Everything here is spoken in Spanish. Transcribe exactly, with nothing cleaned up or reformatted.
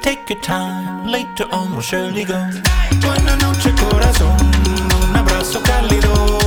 Take your time, later on we'll surely go. Buenas noches corazón, un abrazo cálido.